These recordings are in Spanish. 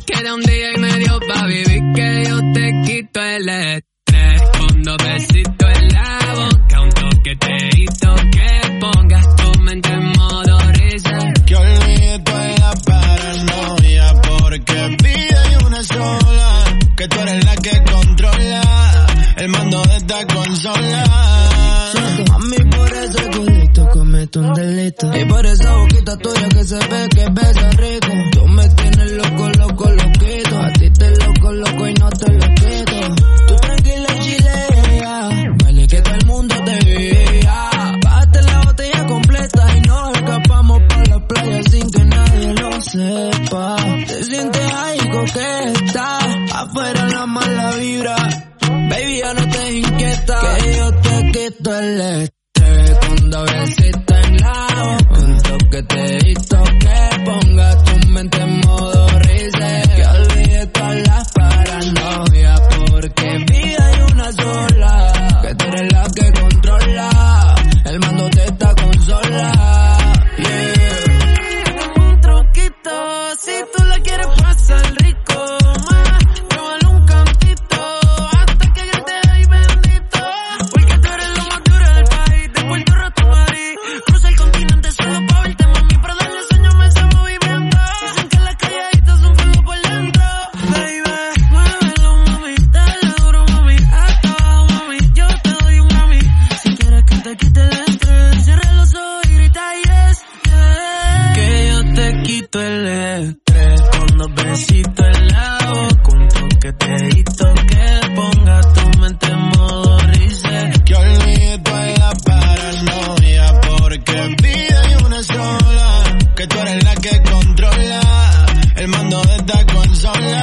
Queda un día y medio pa' vivir que yo te quito el estrés. Con 2 besitos en la boca, un toqueteíto que pongas tu mente en modo risa. Que olvide toda la paranoia, porque vida hay una sola. Que tú eres la que controla el mando de esta consola. A mí por ese culito cometo un delito. Y por esa boquita tuya que se ve que besa rico. Tú me tienes loco, loco, loquito. A ti te loco, loco y no te lo quito. Tú tranquila y chilea, vale que todo el mundo te vea. Bájate la botella completa y nos escapamos pa' la playa sin que nadie lo sepa. Te sientes ahí coqueta, afuera la mala vibra. Baby, ya no te inquieta, que yo te quito el estrés. Con 2 besitos en la boca, un toqueteíto que ponga tu mente en modo reset. Que olvide todas las paranoias, porque vida hay una sola. Que tú eres la que controla el mando de esta consola. Yeah. Un truquito, si tú la quieres pasar rico, más, llévalo un cantito, hasta que yo te doy bendito. Porque tú eres lo más duro del país, de Puerto Rico a Madrid. Cruza el continente solo pa' verte, mami, para darle sueño a ese movimiento. Dicen que las calladitas son fuego por dentro. Baby, muévelo, mami, dale duro, mami, hasta abajo, mami, yo te doy un mami. Si quieres que te quite el estrés, cierra los ojos y grita yes, yeah. Que yo te quito el estrés, con 2 besitos en la boca, un toqueteíto que ponga tu mente en modo reset. Que olvide toda la paranoia, porque vida hay una sola. Que tú eres la que controla el mando de esta consola.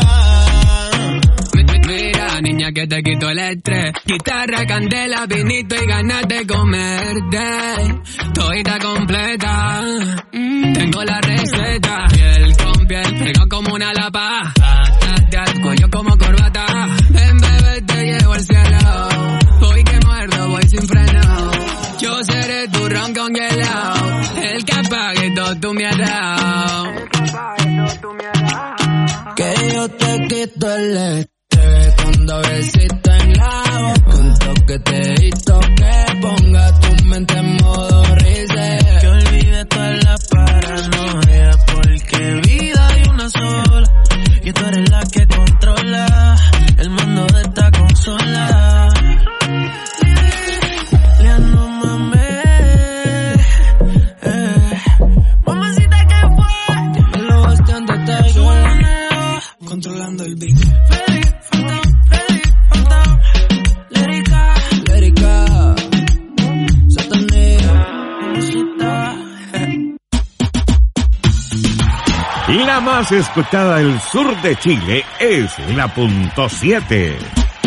Mira, niña, que te quito el estrés. Guitarra, candela, vinito y ganas de comerte. Todita completa. Tengo la receta. Piel con piel, pegado como una lapa. Patas, cuello como corbata. Ven, bebé, te llevo al cielo. Voy que muerdo, voy sin freno. Yo seré tu ron congelado. El que apague todo tu miedo. Que yo te quito el estrés, con 2 besitos en la boca, un toqueteíto que ponga tu mente en modo reset. Que olvide toda la paranoia, porque vida hay una sola. Y tú eres la que controla el mando de esta consola. Leandro, mami, mamacita, ¿qué fue? Dímelo bastante, está igual. Controlando el beat. Lérica, Satanera, mamacita. La más escuchada del sur de Chile es la .7.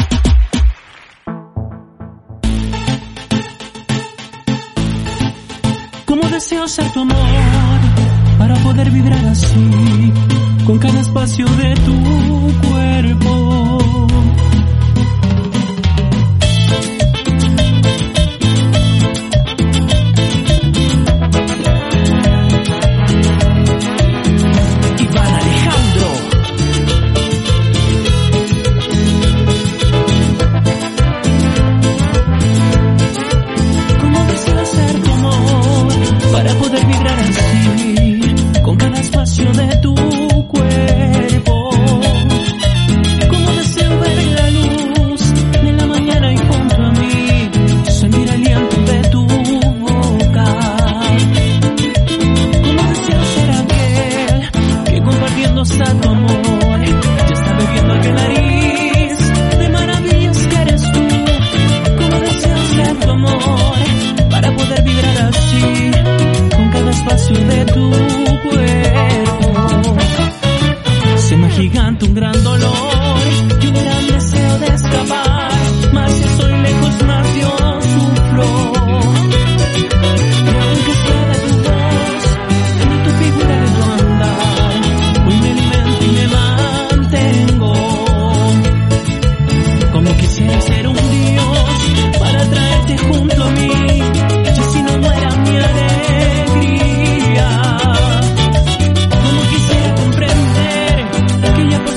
Como deseo ser tu amor para poder vibrar así con cada espacio de tu cuerpo. Para poder vibrar así con cada espacio de tu cuerpo. Como deseo ver la luz de la mañana y junto a mí sentir el aliento de tu boca. Como deseo ser aquel que compartiendo a tu amor ya está bebiendo aquel nariz de maravillas que eres tú. Como deseo ser tu amor para poder vibrar así con cada espacio de tu cuerpo. Se me agiganta un gran dolor y un gran deseo de escapar, más si estoy lejos, más yo sufro. Y aunque sea de tu voz, de tu figura, de tu andar, hoy me alimento y me mantengo. Como quisiera ser un dios para traerte junto a mí, y así no muera mi alegría. Como quisiera comprender aquella cosa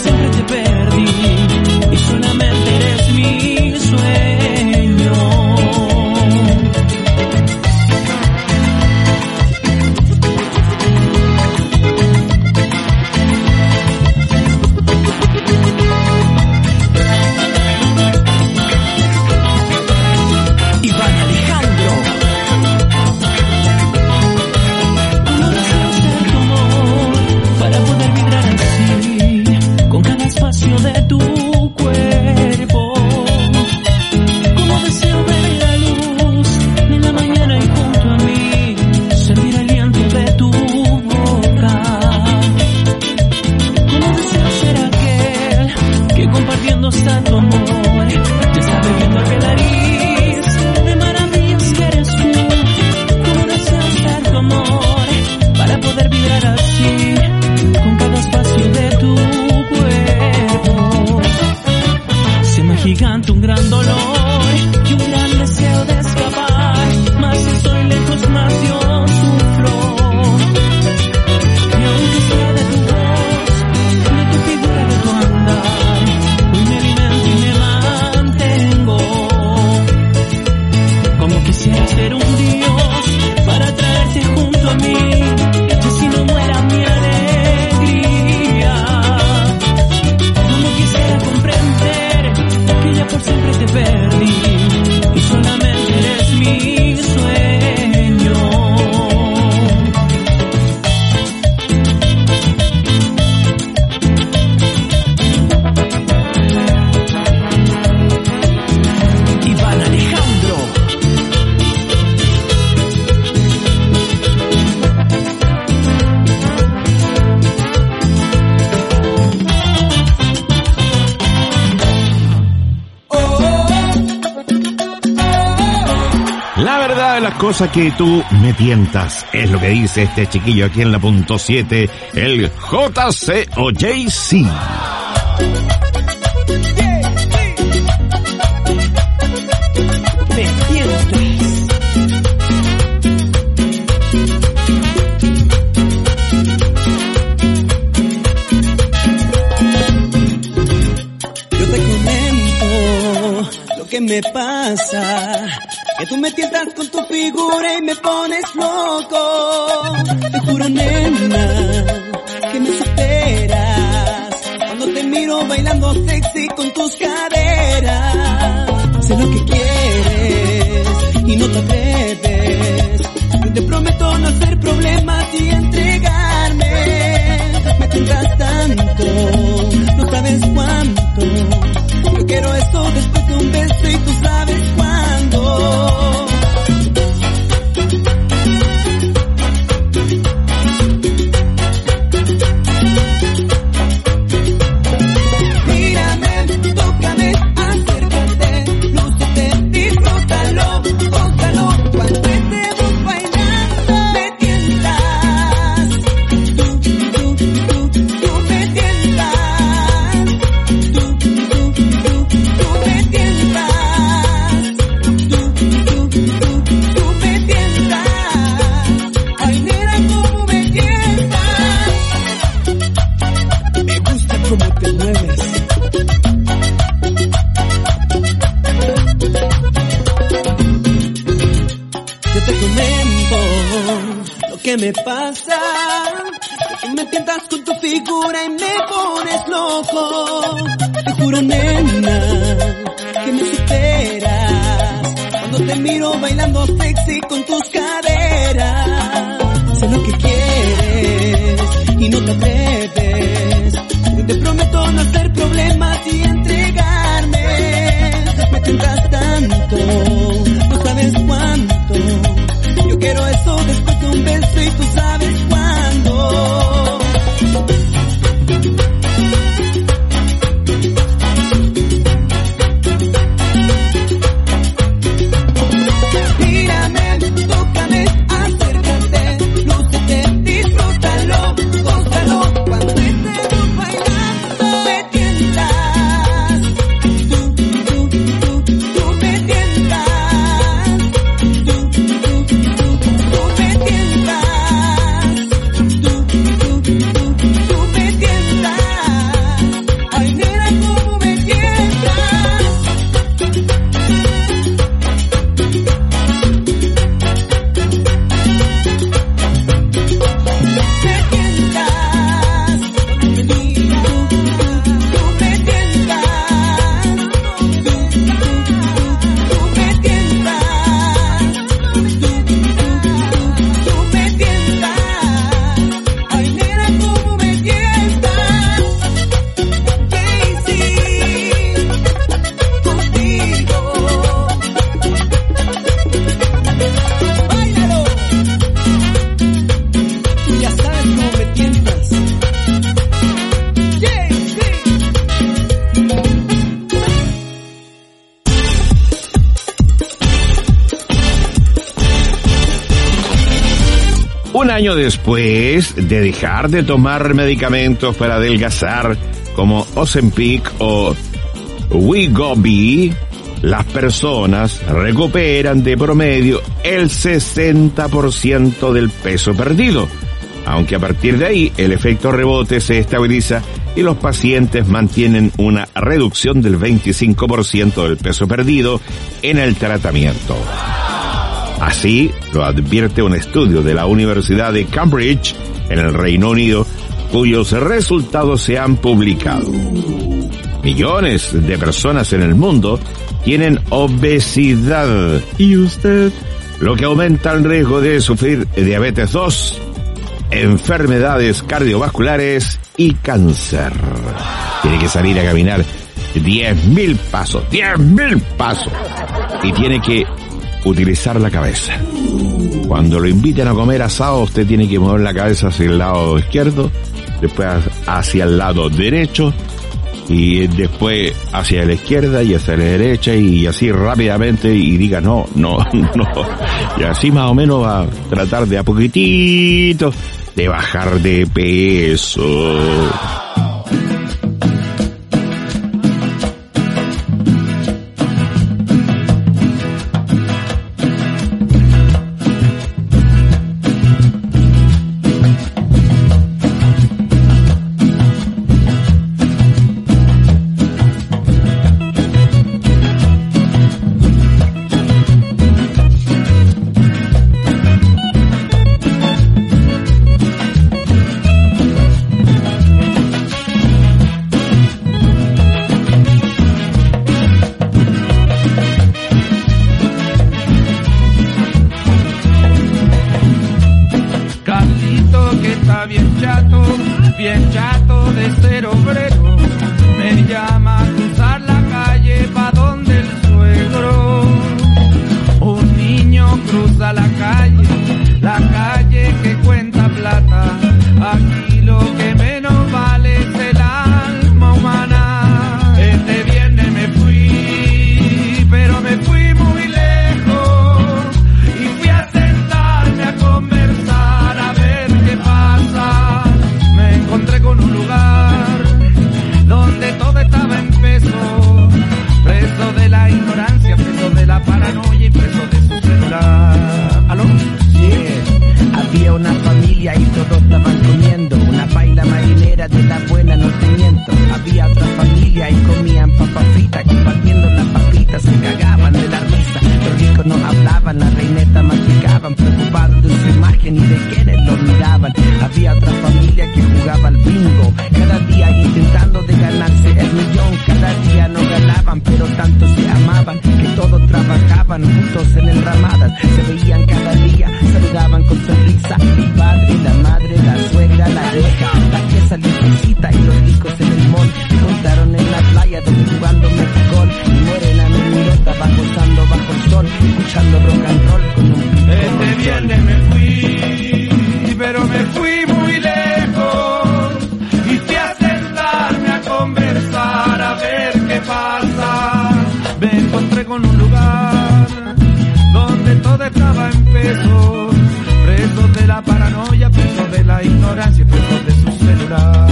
gusta tu amor. Ya está bebiendo aquel nariz de maravillas que eres tú. Como deseo estar tu amor para poder vibrar así con cada espacio de tu cuerpo. Se me agiganta un gran dolor y un gran deseo de escapar. Más si estoy lejos, más yo sufro. Y aunque sea de tu voz, de tu figura, de tu andar, hoy me alimento y me mantengo. Como quisiera ser un dios para traerte junto a mí, y así no muera mi alegría. Como quisiera comprender que ya por siempre te perdí y solamente eres mi sueño. Iván Alejandro. La verdad de las cosas que tú me tientas, es lo que dice este chiquillo aquí en la punto 7, el JC o JC. Me tientas. Yo te comento lo que me pasa, que tú me tientas con tu figura y me pones loco. Te juro, nena, que me superas cuando te miro bailando sexy con tus caderas. Sé lo que quieres y no te atreves. Yo te prometo no hacer problemas y entregarme. Me tientas tanto, no sabes cuánto. Yo quiero eso después de un beso y tú sabes cuándo. Mírame, tócame, acércate, lúcete, disfrútalo, gózalo. Cuando estemos bailando me tientas. Tú me tientas. Tú me tientas. Tú me tientas. Ay, nena, cómo me tientas. Me gusta cómo te mueves. Yo te comento lo que me pasa, que tú me tientas con tu figura y me pones loco. Te juro, nena, que me superas cuando te miro bailando sexy con tus caderas. Sé lo que quieres y no te atreves. Yo te prometo no hacer problemas y entregarme. Me tientas tanto, no sabes cuánto. Yo quiero eso después de un beso y tú sabes cuándo. Mírame, tócame, año después de dejar de tomar medicamentos para adelgazar como Ozempic o Wegovy, las personas recuperan de promedio el 60% del peso perdido, aunque a partir de ahí el efecto rebote se estabiliza y los pacientes mantienen una reducción del 25% del peso perdido en el tratamiento. Así lo advierte un estudio de la Universidad de Cambridge en el Reino Unido, cuyos resultados se han publicado. Millones de personas en el mundo tienen obesidad. ¿Y usted? Lo que aumenta el riesgo de sufrir diabetes 2, enfermedades cardiovasculares y cáncer. Tiene que salir a caminar 10.000 pasos, 10.000 pasos. Y tiene que utilizar la cabeza. Cuando lo inviten a comer asado, usted tiene que mover la cabeza hacia el lado izquierdo, después hacia el lado derecho, y después hacia la izquierda y hacia la derecha, y así rápidamente, y diga no. Y así más o menos va a tratar de a poquitito de bajar de peso. bien chato de ser obrero, me llama a cruzar la calle pa' donde el suegro. Un niño cruza la calle que cuenta plata, aquí lo que menos vale es el alma humana. Este viernes me fui, pero me fui muy lejos, y fui a sentarme a conversar a ver qué pasa. Me encontré con un lugar donde todo estaba en peso, preso de la ignorancia, preso de la paranoia y preso de su celular. ¿Aló? Había una familia y todos estaban comiendo una paila marinera de la buena, no te miento. Había otra familia y comían papas fritas, compartiendo las papitas, se cagaban de la risa. Los ricos no hablaban, las reinetas masticaban, preocupados de su imagen y de quienes lo miraban. Había otra familia que jugaba al bingo, cada día intentando de ganarse el millón. Cada día no ganaban, pero tanto se amaban que todos trabajaban juntos en enramadas. Se veían cada día, saludaban con sonrisa. El padre, la madre, la suegra, la hija, la que salió de visita y los ricos en el mall. Se juntaron en la playa donde jugando metegol. Y Morena me miró, estaba gozando bajo el sol, escuchando rock and roll con un pico. Este viernes me fui, pero me fui muy lejos, y fui a sentarme a conversar a ver qué pasa. Me encontré con un lugar donde todo estaba en peso, presos de la paranoia, presos de la ignorancia, presos de su celular.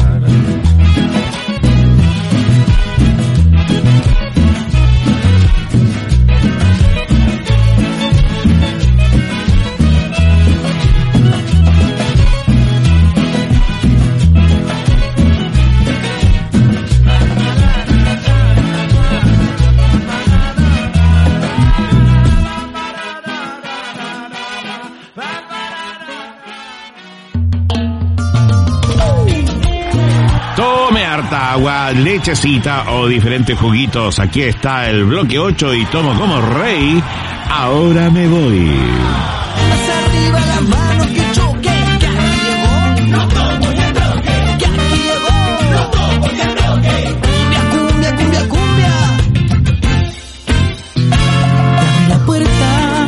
Tome harta agua, lechecita o diferentes juguitos. Aquí está el bloque 8 y tomo como rey. Ahora me voy. Arriba las manos que choque, que aquí llegó. No tomo ya bloque, que aquí llegó. No tomo ya bloque. Cumbia, cumbia, cumbia. Abre la puerta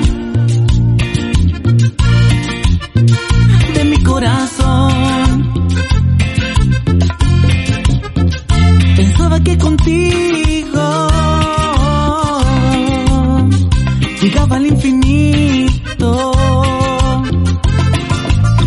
de mi corazón. Pensaba que contigo llegaba al infinito.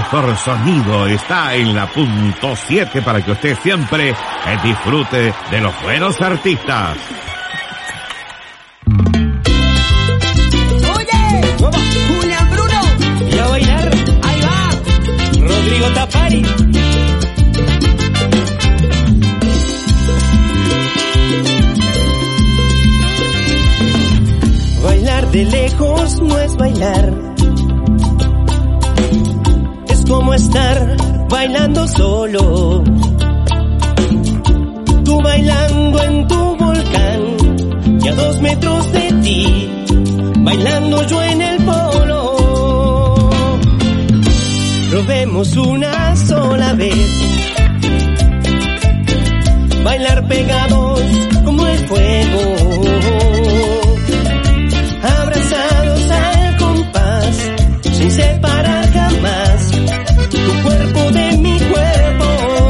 mejor sonido está en la punto 7 para que usted siempre disfrute de los buenos artistas. Oye, Julián Bruno, y a bailar, ahí va, Rodrigo Tapari. Bailar de lejos no es bailar, es como estar bailando solo. Tú bailando en tu volcán y a 2 metros de ti, bailando yo en el polo. Probemos una sola vez, bailar pegados como el fuego, abrazados al compás, sin separar jamás tu cuerpo de mi cuerpo.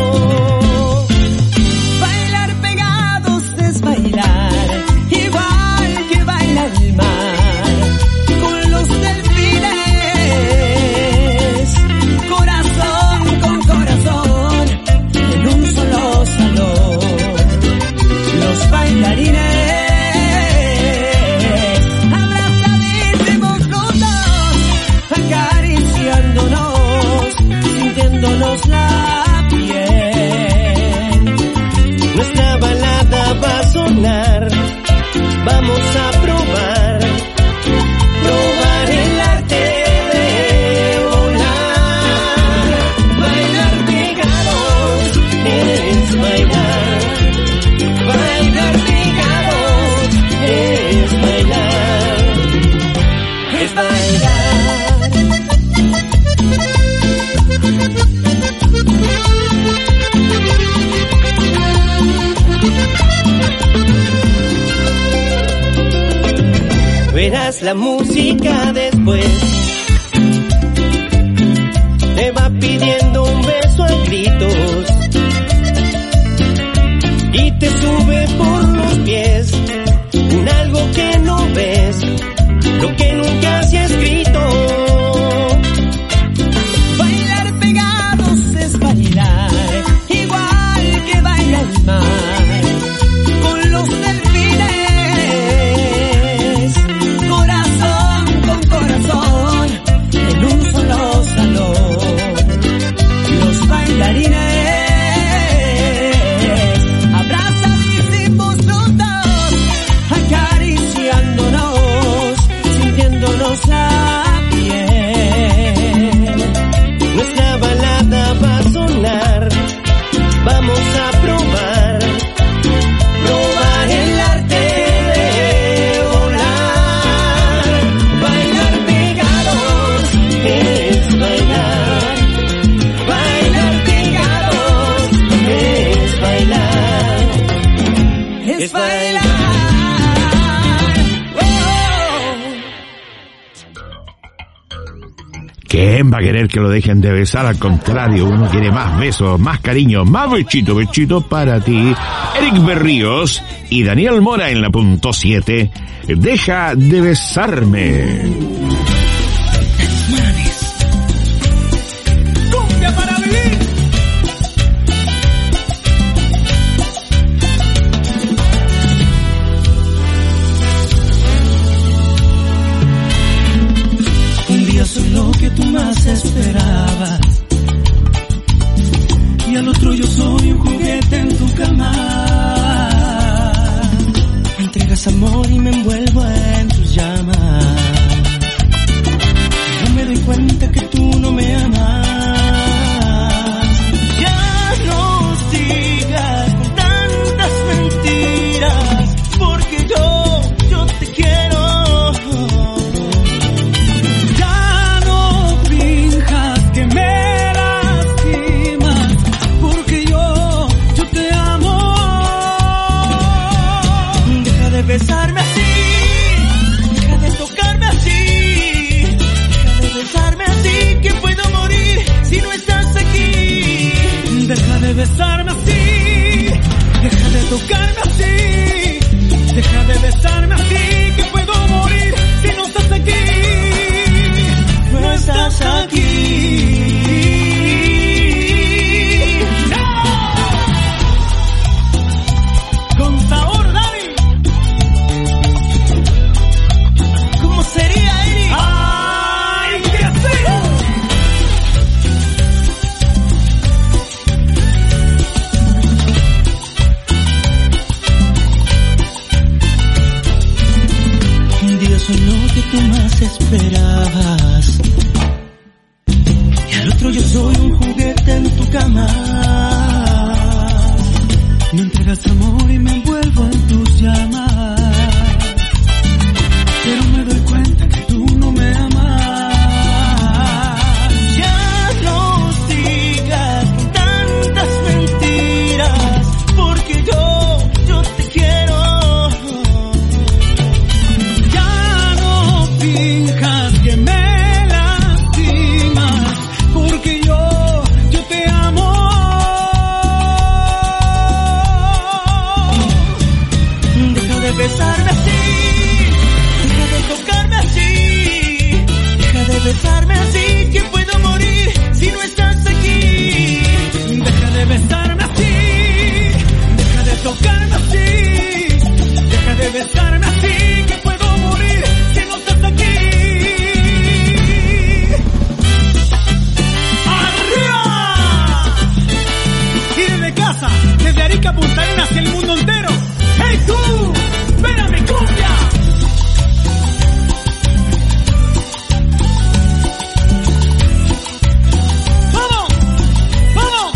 Bailar pegados es bailar, igual que baila el mar, con los delfines, corazón con corazón, en un solo salón. Los bailarines la piel, nuestra balada va a sonar, vamos a probar el arte de volar. Bailar pegados es bailar, bailar pegados es bailar, es bailar. Verás la música después, te va pidiendo un beso a gritos y te sube por los pies un algo que no ves, lo que nunca se ha escrito. Bailar pegados es bailar, igual que baila el mar, con los delfines, corazón con corazón, en un solo salón. Los bailarines abrazadísimos los dos, acariciándonos, sintiéndonos la piel. Nuestra balada va a sonar, vamos a probar el arte de volar. Bailar pegados es bailar, bailar pegados es bailar, es bailar. ¿Quién va a querer que lo dejen de besar? Al contrario, uno quiere más besos, más cariño, más bechito para ti. Eric Berríos y Daniel Mora en la punto 7. Deja de besarme. ¡Cumbia para vivir! Un día soy lo que tú más esperabas y al otro yo soy un juguete en tu cama. Me entregas amor y me envuelvo en tus llamas. No me doy cuenta que tú no me amas. Ya no sigas con tantas mentiras, porque yo te quiero. Ya no finjas que me lastimas, porque yo te amo. Deja de besarme así, deja de tocarme así, deja de besarme así, que puedo morir si no estás aquí. Deja de besarme así, deja de tocarme así, deja de besarme así, que puedo morir si no estás aquí. No estás aquí. Me entregas amor y me envuelvo en tus llamas, pero me doy cuenta que tú no me amas. Ya no sigas con tantas mentiras, porque yo te quiero. Ya no finjas que me lastimas, porque yo te amo. Deja de besarme así, deja de tocarme así, deja de besarme así, que puedo morir si no estás aquí. Deja de besarme así, deja de tocarme así, deja de besarme así, que puedo morir si no estás aquí. ¡Arriba! Y desde casa, desde Arica a Punta Arenas y el mundo entero. ¡Hey tú! ¡Ven a mi cumbia! ¡Vamos! ¡Vamos!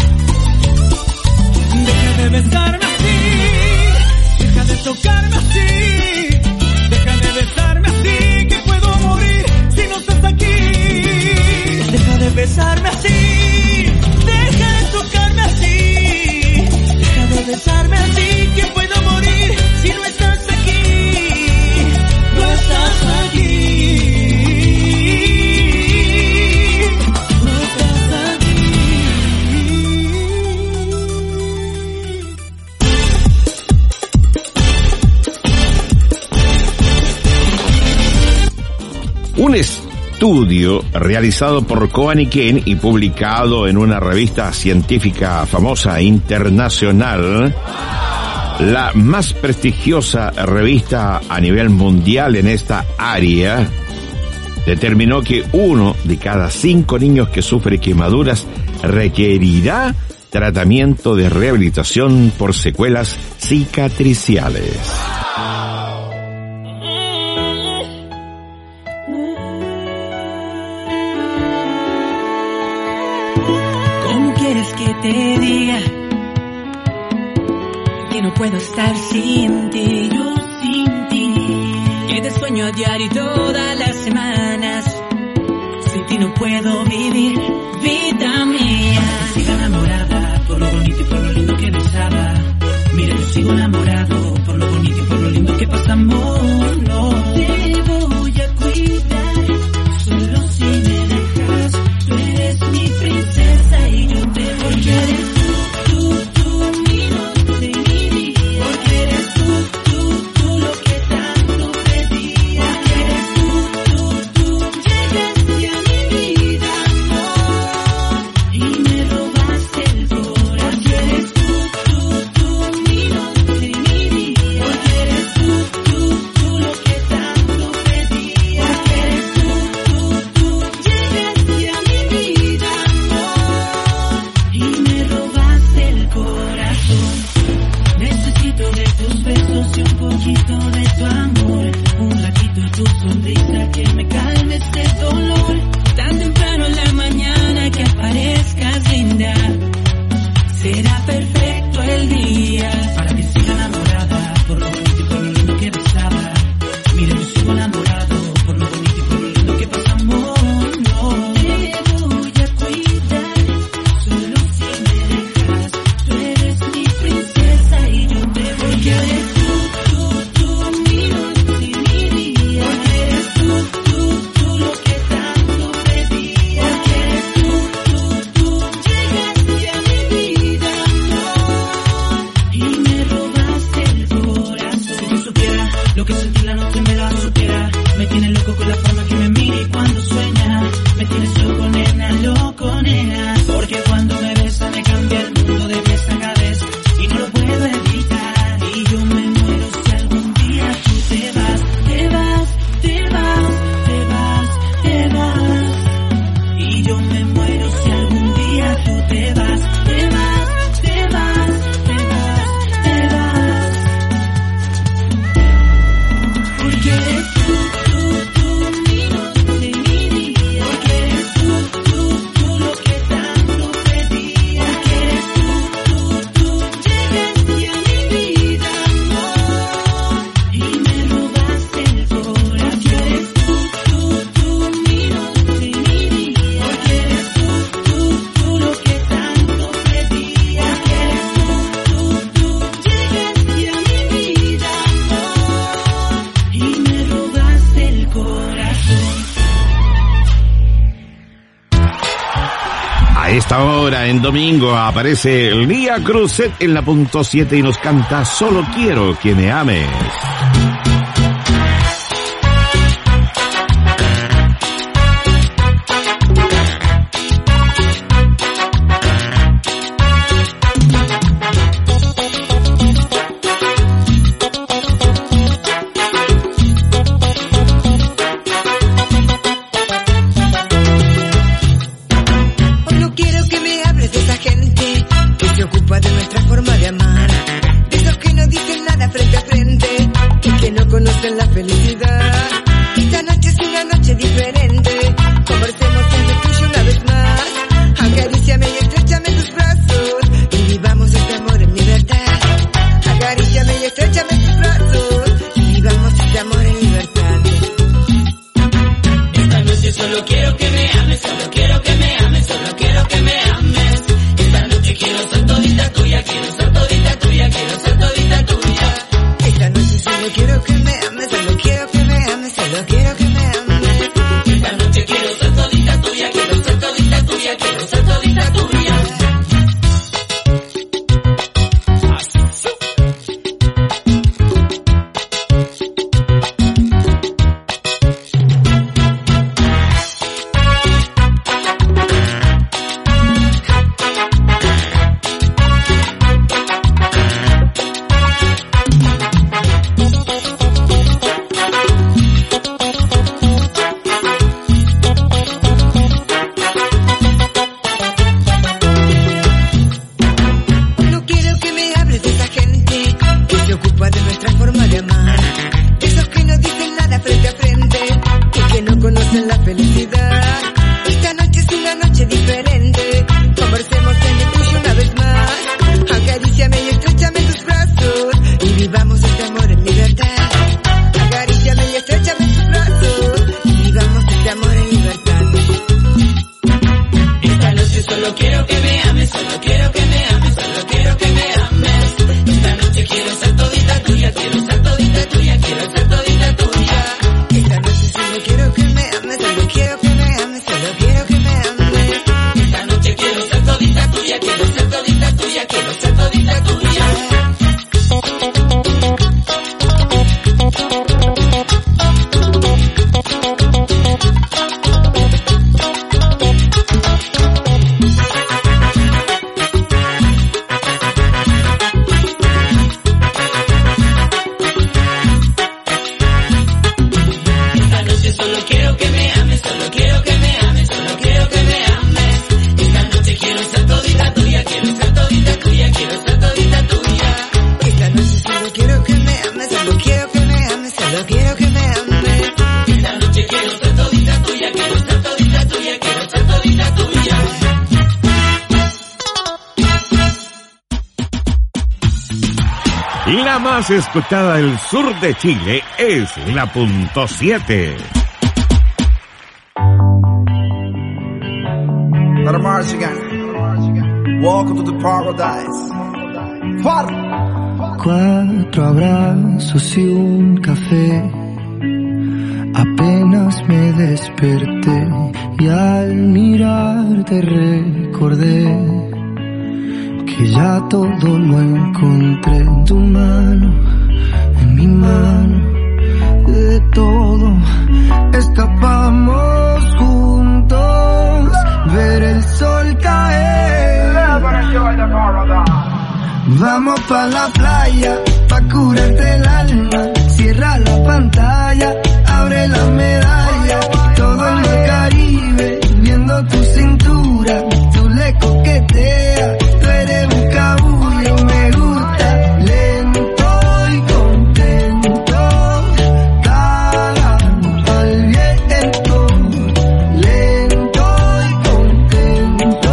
Deja de besarme así, deja de tocarme así, deja de besarme así, que puedo morir si no estás aquí. Deja de besarme así, deja de tocarme así, deja de besarme así, que puedo morir si no estás aquí. No estás aquí. No estás aquí. Un estudio realizado por Cohen y Ken y publicado en una revista científica famosa internacional, la más prestigiosa revista a nivel mundial en esta área, determinó que 1 de cada 5 niños que sufre quemaduras requerirá tratamiento de rehabilitación por secuelas cicatriciales. ¿Cómo quieres que te diga que no puedo estar sin ti? Yo sin ti, que te sueño a diario todas las semanas. Sin ti no puedo vivir, vida mía. Sigo enamorada por lo bonito y por lo lindo que besaba. Mira, yo sigo enamorado por lo bonito y por lo lindo que pasamos. No te voy a cuidar, solo si me dejas. Tú eres mi princesa y yo te voy a querer. Tú, mi noche y mi día. Porque eres tú lo que tanto pedía. Porque eres tú, llegaste a mi vida, amor, y me robaste el corazón. Porque eres tú, mi noche y mi esta hora, en domingo, aparece Lía Cruzet en la punto 7 y nos canta Solo quiero que me ames. La más escuchada del sur de Chile es la punto 7. Welcome to the paradise. 4 abrazos y un café. Apenas me desperté y al mirarte recordé que ya todo lo encontré en tu mano, en mi mano. De todo escapamos juntos, ver el sol caer. Vamos pa' la playa, pa' curarte el alma. Cierra la pantalla, abre la medalla. Todo el mar Caribe, viendo tu cintura. Tú le coqueteas, tú eres un cabullo. Me gusta, lento y contento. Cagando al viento. Lento y contento.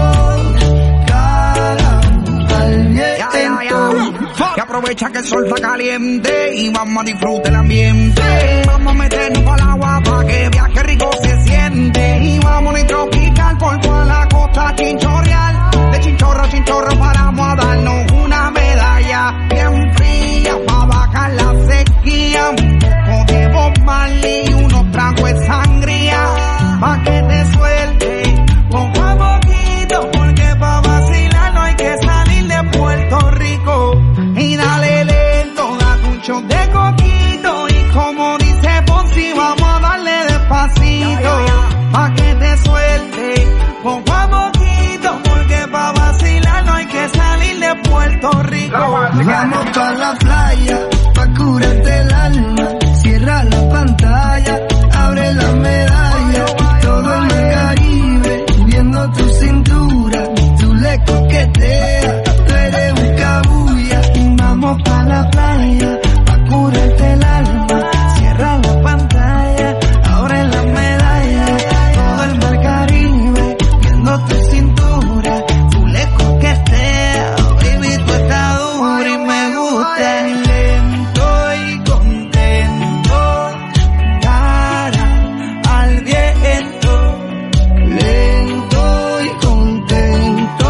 Cagando al viento. Y aprovecha que el sol está caliente y vamos a disfrutar el ambiente. Vamos a meternos para el agua para que viaje rico se siente. Y vamos a tropical por toda la costa chinchorreal. De chinchorro a chinchorro paramos a darnos una medalla bien fría para bajar la sequía. Un poco de Bob Marley y unos tragos de sangría pa' que te suelte poco a poquito, porque Vamos pa' la playa, pa' curarte el alma. Cierra la pantalla, abre la medalla. Todo en el Caribe, viendo tu cintura. Tú le coqueteas, tú eres un cabulla. Vamos pa' la playa, pa' curarte el alma. Cierra la pantalla, abre la medalla. Todo el mar Caribe, viendo tu cintura. Tú le coqueteas, baby, tú estás dura y me gusta. Lento y contento, cara al viento. Lento y contento,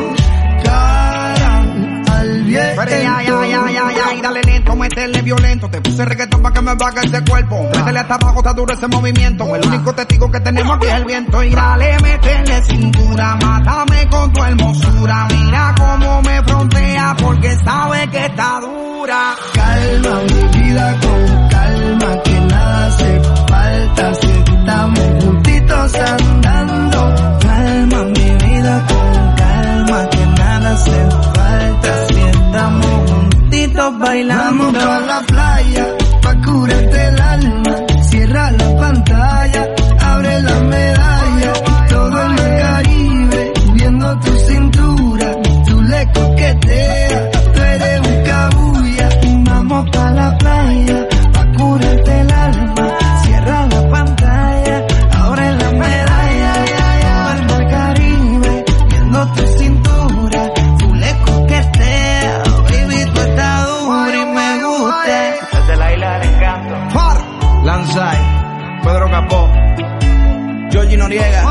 cara al viento. Pero ya, dale lento, métele violento. Te puse reggaetón pa' que me baje ese cuerpo. Métele hasta abajo, está duro ese movimiento. El único testigo que tenemos aquí es el viento. Y dale, métele cintura, mátame con tu hermosura. Mira cómo me frontea porque sabe que está dura. Calma mi vida con calma, que nada hace falta si estamos juntitos andando. Calma mi vida con calma, que nada hace falta si estamos juntitos bailando. Vamos pa' la playa, pa' curarte el alma. Cierra la pantalla, abre la medalla. Todo en el Caribe, viendo tu cintura. Tú le coqueteas, tú eres un cabulla. Vamos pa' la playa, pa' curarte el alma. Cierra la pantalla, abre la medalla. Todo el mar Caribe, viendo tu cintura. Tú le coqueteas, baby, tú estás dura y me gusta. Desde la isla del encanto. Lanzai, Pedro Capó, Georgie Noriega,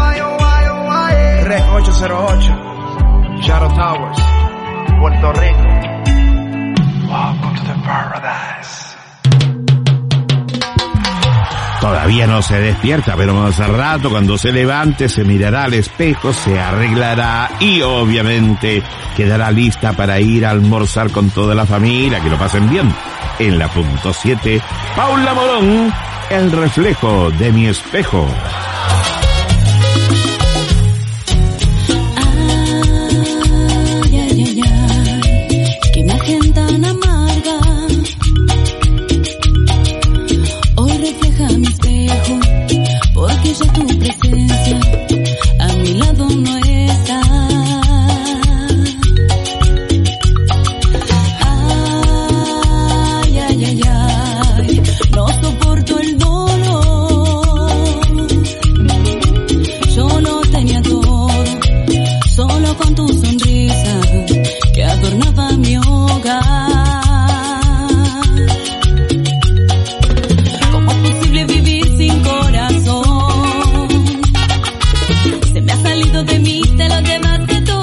Rec 808, Shadow Towers, Puerto Rico. Welcome to the paradise. Todavía no se despierta, pero más al rato, cuando se levante, se mirará al espejo, se arreglará y obviamente quedará lista para ir a almorzar con toda la familia. Que lo pasen bien. En la punto 7, Paula Morón, el reflejo de mi espejo. Qué imagen tan amarga. Hoy refleja mi espejo, porque ya tu presencia a mi lado no está. No soporto el dolor. Yo lo tenía todo, solo con tu sonrisa que adornaba mi hogar. ¿Cómo es posible vivir sin corazón? Se me ha salido de mí, te lo demás que tú.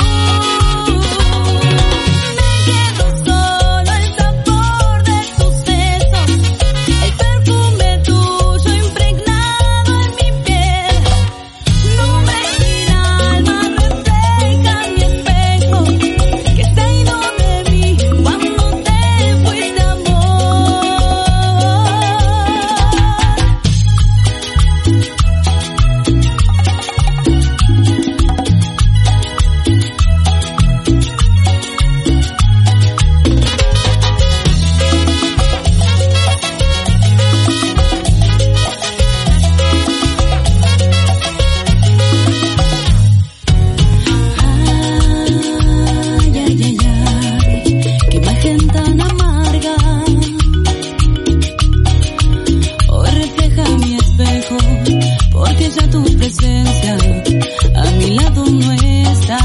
Me quedo solo el sabor de tus besos, el perfume tuyo impregnado en mi piel. Nubes sin alma reflejan mi espejo, que se ha ido de mí cuando te fuiste, amor. Qué imagen tan amarga. Hoy refleja mi espejo, porque ya tu presencia a mi lado no está.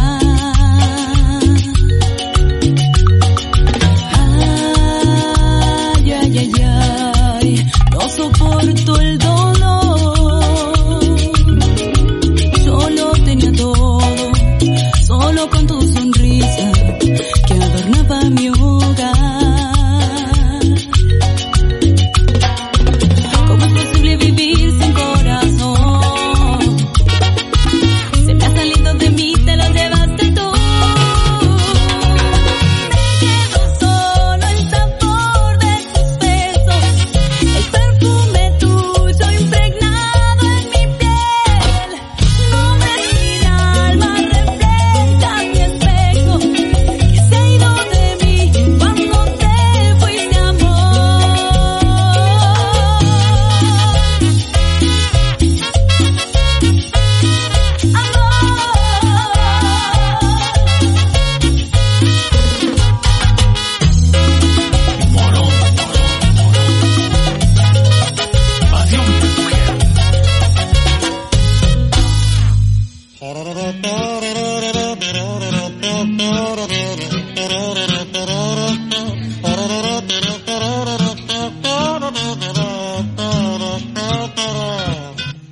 No soporto el dolor. Yo lo tenía todo, solo con tu sonrisa que adornaba mi hogar.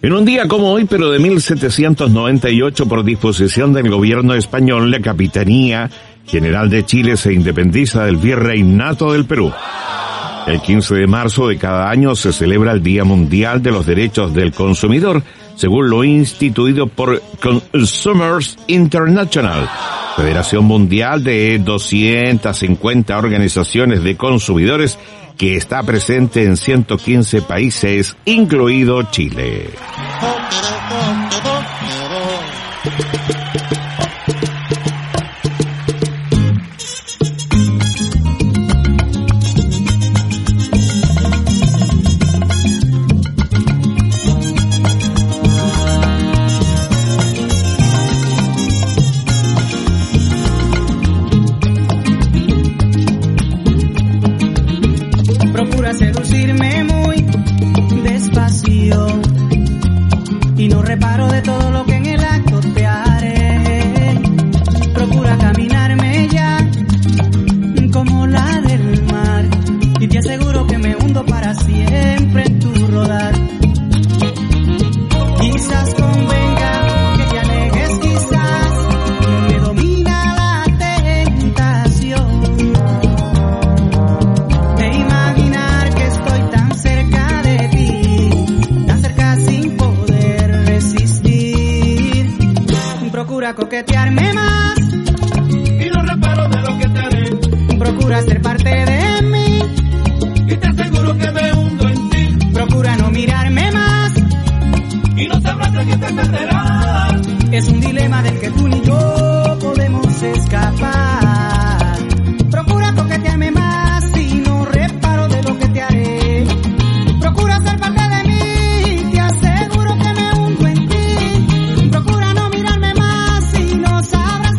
En un día como hoy, pero de 1798, por disposición del gobierno español, la Capitanía General de Chile se independiza del Virreinato del Perú. El 15 de marzo de cada año se celebra el Día Mundial de los Derechos del Consumidor, según lo instituido por Consumers International, Federación Mundial de 250 organizaciones de consumidores, que está presente en 115 países, incluido Chile. Seducirme muy despacio y no reparo de todo lo que en el acto te haré. Procura caminarme ya como la del mar y te aseguro que me hundo para siempre en tu rodar. Quizás convenga que te alejes, quizás me domina la tentación de imaginar que estoy tan cerca de ti, tan cerca sin poder resistir. Procura coquetearme más y no reparo de lo que te haré. Procura ser parte de mí y te aseguro que me hundo en ti. Procura no mirarme más y no sabrás de qué te perderás. Es un dilema del que tú ni yo podemos escapar. Procura coquetearme más y no reparo de lo que te haré. Procura ser parte de mí, te aseguro que me hundo en ti. Procura no mirarme más y no sabrás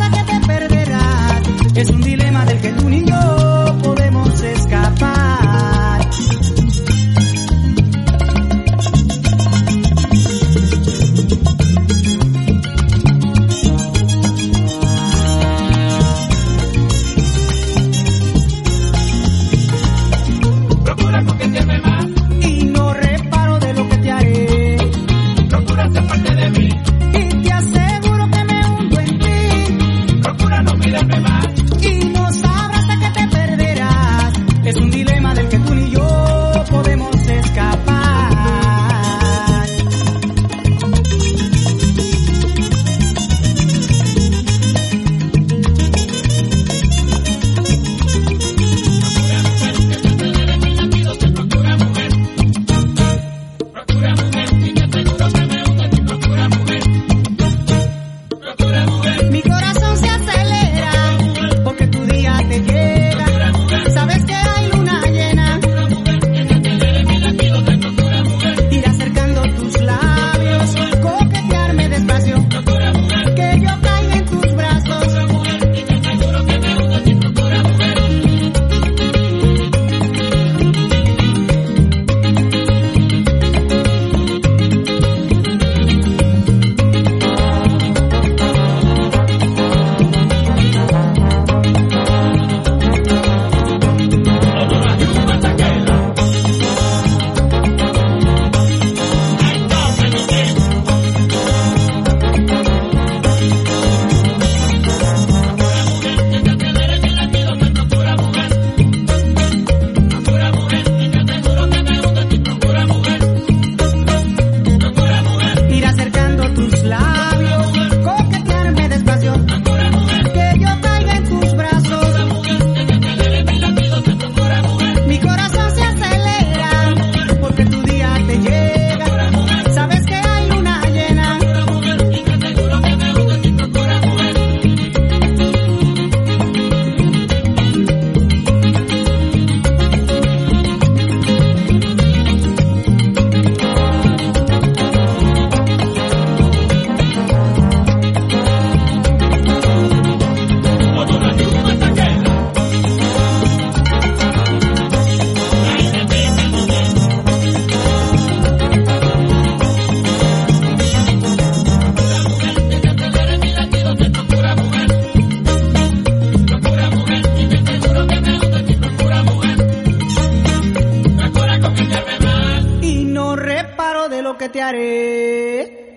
te haré.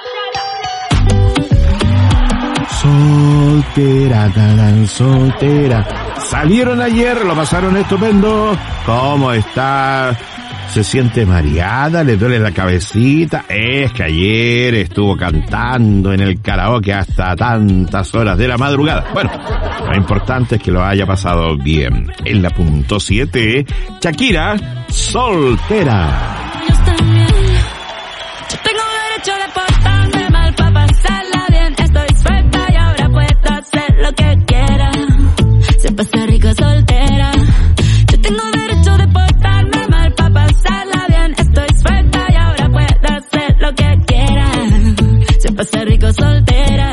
Soltera, galán, soltera. Salieron ayer, lo pasaron estupendo. ¿Cómo está? ¿Se siente mareada? ¿Le duele la cabecita? Es que ayer estuvo cantando en el karaoke hasta tantas horas de la madrugada. Bueno, lo importante es que lo haya pasado bien. En la punto 7, Shakira, soltera. Yo tengo derecho de portarme mal pa' pasarla bien. Estoy suelta y ahora puedo hacer lo que quiera. Se pasa rico soltera. Yo tengo derecho de portarme mal pa' pasarla bien. Estoy suelta y ahora puedo hacer lo que quiera. Se pasa rico soltera.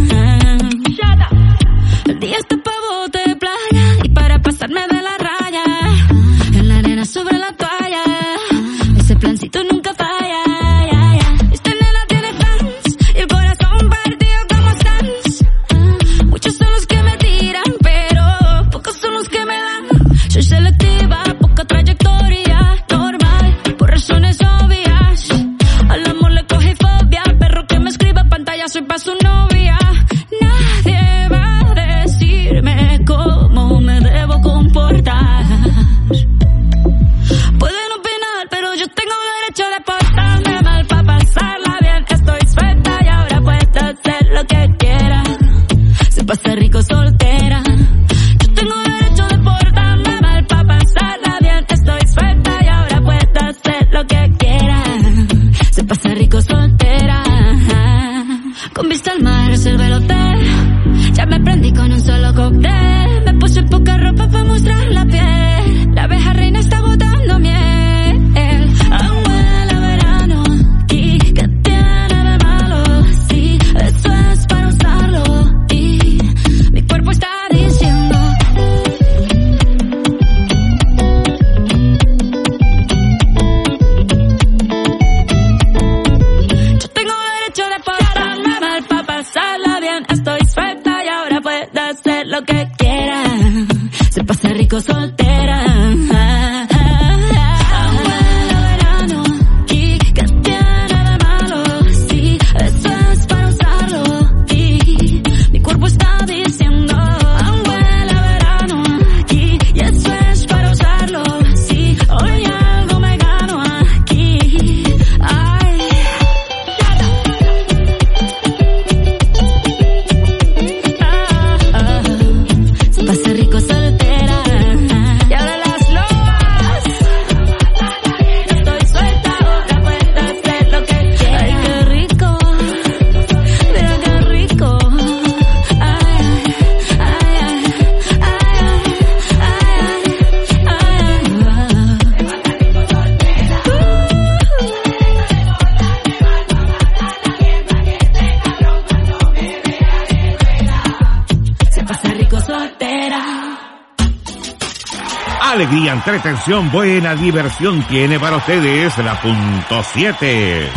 El día está pa' bote de playa y para pasarme de la raya. En la arena sobre la toalla. Ese plancito nunca falla. Esta nena tiene fans y el corazón partido como Sans. Muchos son los que me tiran, pero pocos son los que me dan. Soy selectiva, poca trayectoria, normal, por razones obvias. Al amor le cogí fobia, perro que me escriba pantalla, soy pa' su novia. Nadie va a decirme cómo me debo comportar. Pueden opinar, pero yo tengo derecho de portarme mal pa' pasarla bien. Estoy suelta y ahora puedo hacer lo que quiera. Se pasa rico soltera. Yo tengo derecho de portarme mal pa' pasarla bien. Estoy suelta y ahora puedo hacer lo que quiera. Se pasa rico soltera. Con vista al mar reservé el hotel. Ya me prendí con un solo cóctel. Me puse poca ropa pa' mostrar la piel. La abeja reina está botando miel. Huele a verano. ¿Y qué tiene de malo? Sí, eso es para usarlo. Y mi cuerpo está diciendo. Yo tengo derecho de portarme mal pa' pasarla bien. Estoy suelta y ahora puedo hacer lo que quiera. Se pasa rico soltera. Huele a verano. ¿Y qué tiene de malo? Sí, eso es para usarlo. Y mi cuerpo está diciendo. Huele a verano. Y eso es para usarlo. Sí, hoy algo me gano aquí. Ay. Se pasa rico soltera. Y ahora las lobas. Estoy suelta, ahora puedo hacer lo que quiera. Ay, qué rico. Mira qué rico. Ay, ay, ay, ay, se pasa rico soltera. Alegría, entretención, buena diversión tiene para ustedes la punto 7.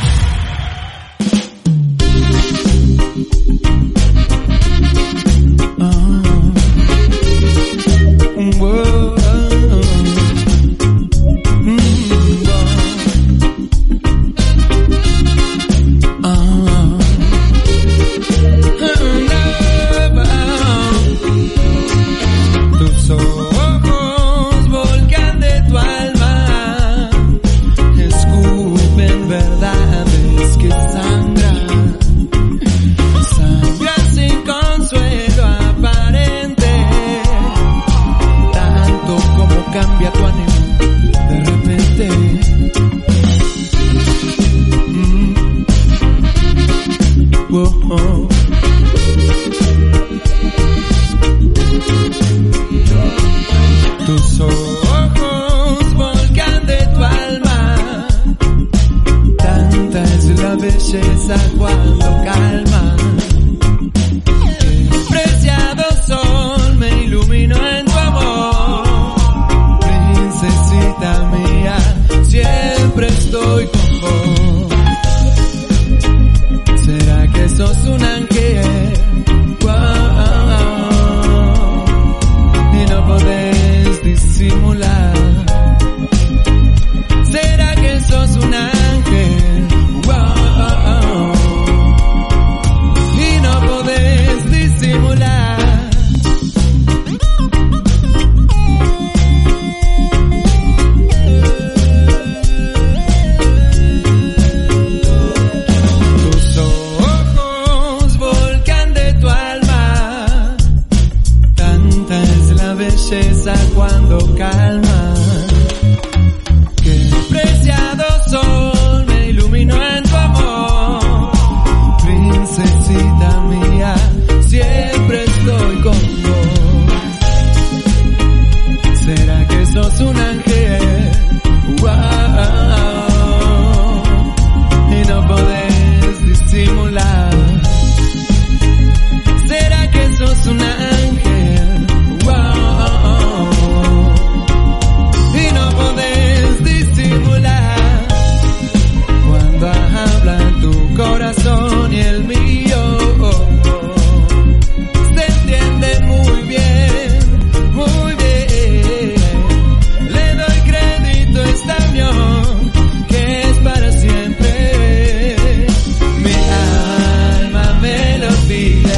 Tus ojos volcan de tu alma, escupen verdades. sos un ángel, wow, y no podés disimular. ¿Será que sos un ángel, wow, y no podés disimular? Cuando habla tu corazón y el mío se entienden muy bien, muy bien. Le doy crédito a esta unión que es para siempre. Mi alma me lo pide.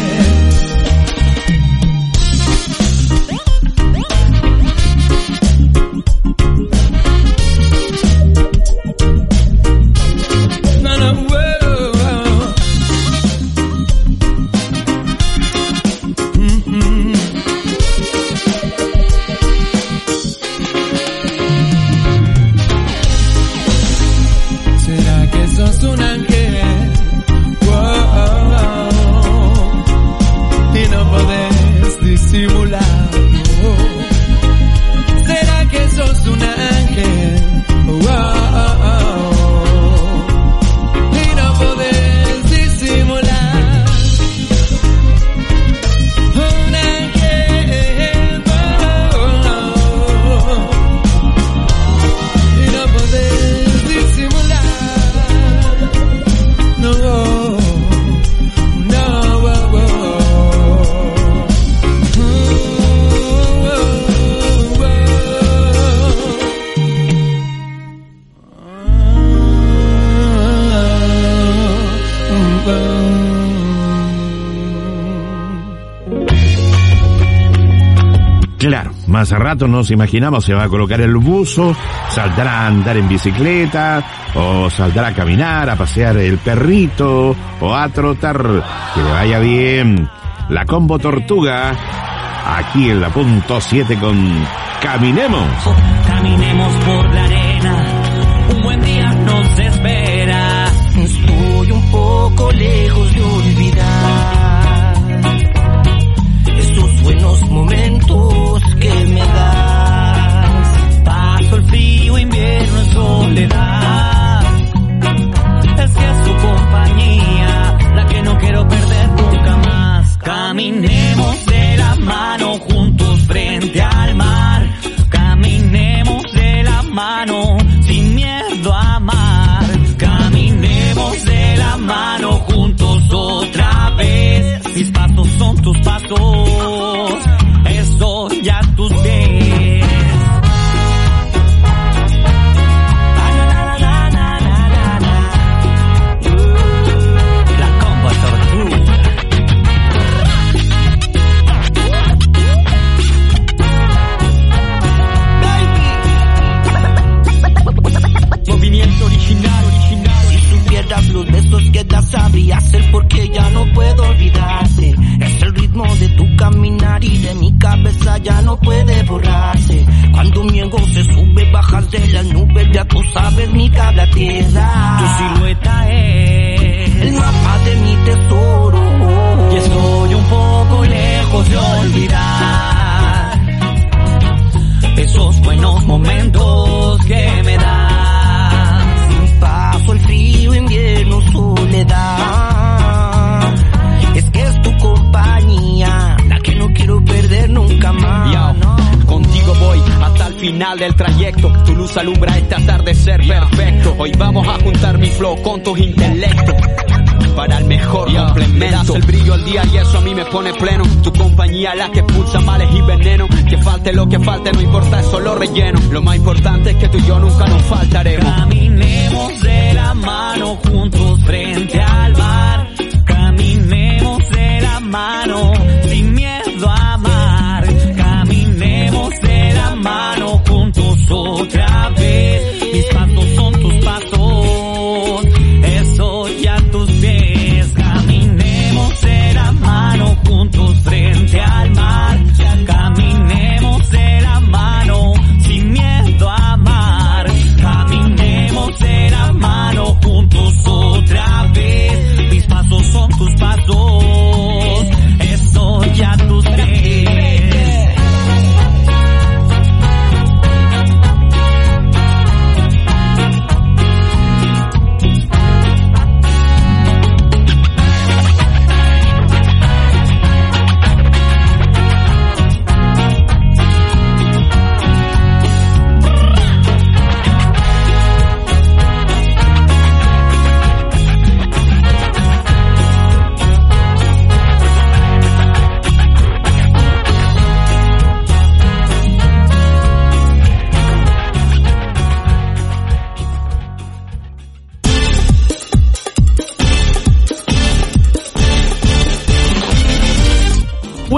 Claro, más a rato nos imaginamos se va a colocar el buzo, saldrá a andar en bicicleta, o saldrá a caminar, a pasear el perrito, o a trotar. Que le vaya bien. La Combo Tortuga, aquí en la punto 7 con Caminemos. Caminemos por la arena, un buen día nos espera. Estoy un poco lejos de olvidar esos buenos momentos que me das. Paso el frío, invierno en soledad. Es que es tu compañía la que no quiero perder nunca más. Caminemos de la mano juntos frente al mar. Caminemos de la mano sin miedo a amar. Caminemos de la mano juntos otra vez. Mis pasos son tus pasos, estoy a tus pies. La Combo Tortuga. Movimiento original. Si supieras los besos que das, sabrías el por qué ya no puedo olvidarte. Es el ritmo de tu caminar y de mi cabeza ya no puede borrarse. Cuando mi ego se sube, bajas de las nubes, ya tú sabes mi cable a tierra. Tu silueta es el mapa de mi tesoro. Y estoy un poco lejos de olvidar esos buenos momentos que me das. Paso el frío, invierno, soledad. Es que es tu compañía la que no quiero perder nunca más. Yo, contigo voy hasta el final del trayecto. Tu luz alumbra este atardecer perfecto. Hoy vamos a juntar mi flow con tus intelectos para el mejor complemento. Me das el brillo al día y eso a mí me pone pleno. Tu compañía la que pulsa males y veneno. Que falte lo que falte, no importa, es solo relleno. Lo más importante es que tú y yo nunca nos faltaremos. Caminemos de la mano juntos frente al mar. Caminemos de la mano sin miedo a amar. Caminemos de la mano juntos otra vez. Mis pasos son tus pasos, estoy a tus pies. Caminemos de la mano juntos frente al mar. Caminemos de la mano sin miedo a amar. Caminemos de la mano juntos otra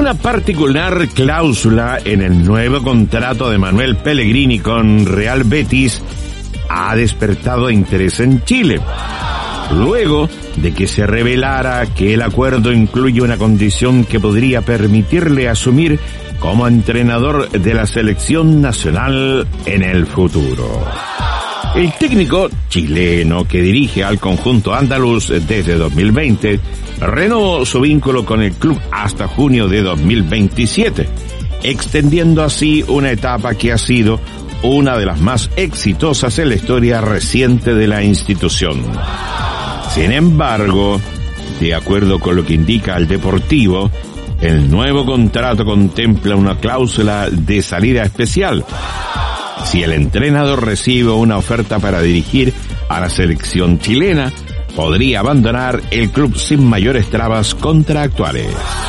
Una particular cláusula en el nuevo contrato de Manuel Pellegrini con Real Betis ha despertado interés en Chile. Luego de que se revelara que el acuerdo incluye una condición que podría permitirle asumir como entrenador de la selección nacional en el futuro. El técnico chileno que dirige al conjunto andaluz desde 2020 renovó su vínculo con el club hasta junio de 2027, extendiendo así una etapa que ha sido una de las más exitosas en la historia reciente de la institución. Sin embargo, de acuerdo con lo que indica el Deportivo, el nuevo contrato contempla una cláusula de salida especial. Si el entrenador recibe una oferta para dirigir a la selección chilena, podría abandonar el club sin mayores trabas contractuales.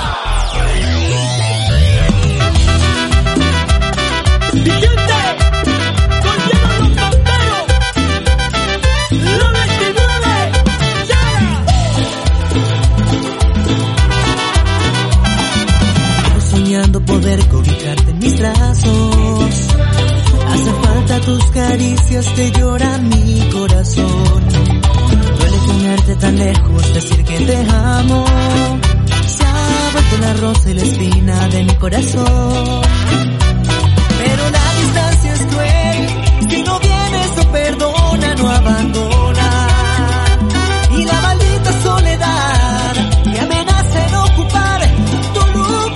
Soñando poder cobijarte en mis brazos. Hace falta tus caricias, te llora mi corazón. Duele tenerte tan lejos, decir que te amo. Se ha vuelto la rosa y la espina de mi corazón. Pero la distancia es cruel, si no vienes no perdona, no abandona. Y la maldita soledad me amenaza en ocupar tu lugar.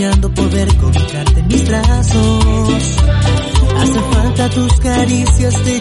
Poder cobijarte en mis brazos. Hace falta tus caricias, te